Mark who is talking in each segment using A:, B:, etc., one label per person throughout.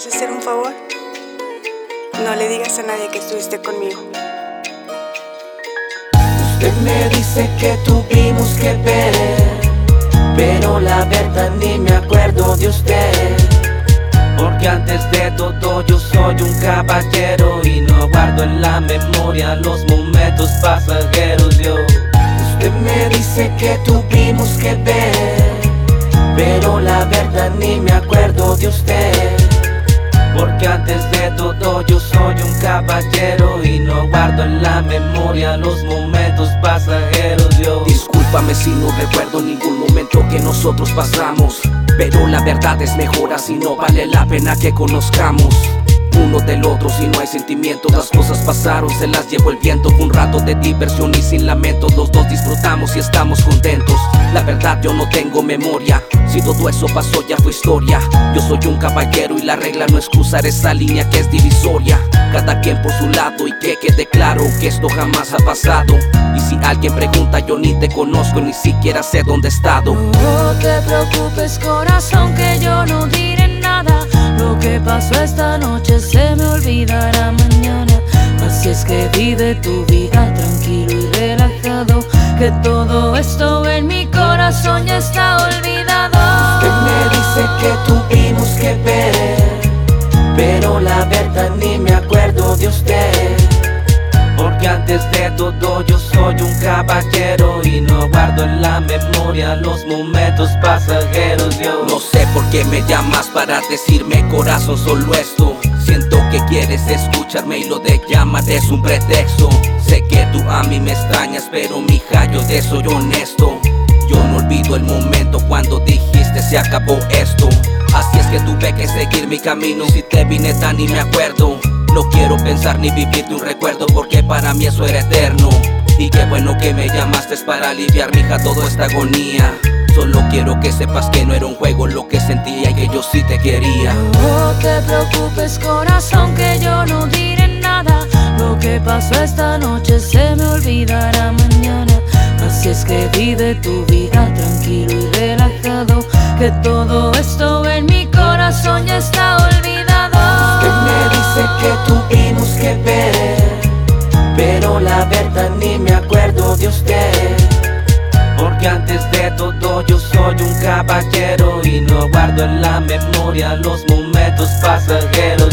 A: vas a hacer un favor? No le digas a nadie que estuviste conmigo.
B: Usted me dice que tuvimos que ver, pero la verdad ni me acuerdo de usted. Porque antes de todo yo soy un caballero y no guardo en la memoria los momentos pasajeros. Usted me dice que tuvimos que ver, pero la verdad ni me acuerdo de usted. Porque antes de todo yo soy un caballero y no guardo en la memoria los momentos pasajeros.
C: Discúlpame si no recuerdo ningún momento que nosotros pasamos, pero la verdad es mejor así, no vale la pena que conozcamos uno del otro si no hay sentimientos. Las cosas pasaron, se las llevó el viento. Fue un rato de diversión y sin lamentos. Los dos disfrutamos y estamos contentos. La verdad yo no tengo memoria, si todo eso pasó ya fue historia. Yo soy un caballero y la regla no es cruzar esa línea que es divisoria. Cada quien por su lado y que quede claro que esto jamás ha pasado. Y si alguien pregunta yo ni te conozco, ni siquiera sé dónde he estado.
D: No te preocupes corazón que yo no diré nada. Lo que pasó esta noche se me olvidará mañana. Así es que vive tu vida tranquilo y relajado, que todo esto en mi corazón ya está olvidado.
B: Usted me dice que tuvimos que ver, pero la verdad ni me acuerdo de usted. Porque antes de todo yo soy un caballero y no guardo en la memoria los momentos pasajeros.
C: No sé por qué me llamas para decirme corazón solo esto. Siento que quieres escucharme y lo de llamar es un pretexto. Sé que tú a mí me extrañas, pero mija yo te soy honesto. Yo no olvido el momento cuando dijiste se acabó esto. Así es que tuve que seguir mi camino, si te vi neta ni me acuerdo. No quiero pensar ni vivir de un recuerdo porque para mí eso era eterno. Y qué bueno que me llamaste para aliviar mija toda esta agonía. Solo quiero que sepas que no era un juego lo que sentía y que yo sí te quería.
D: No te preocupes corazón que yo no diré nada. Lo que pasó esta noche se me olvidará mañana. Así es que vive tu vida tranquilo y relajado, que todo esto en mi corazón ya está olvidado.
B: Usted me dice que tuvimos que ver, pero la verdad ni me acuerdo de usted. Porque antes de todo yo soy un caballero y no guardo en la memoria los momentos pasajeros.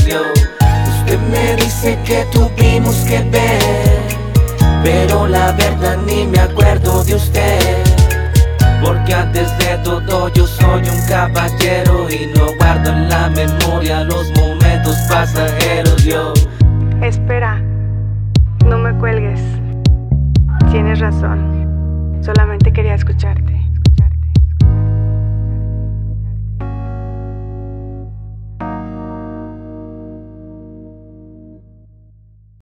B: Usted me dice que tuvimos que ver, pero la verdad ni me acuerdo de usted. Porque antes de todo yo soy un caballero y no guardo en la memoria los momentos pasajeros.
A: Espera, no me cuelgues. Tienes razón, solamente quería escucharte.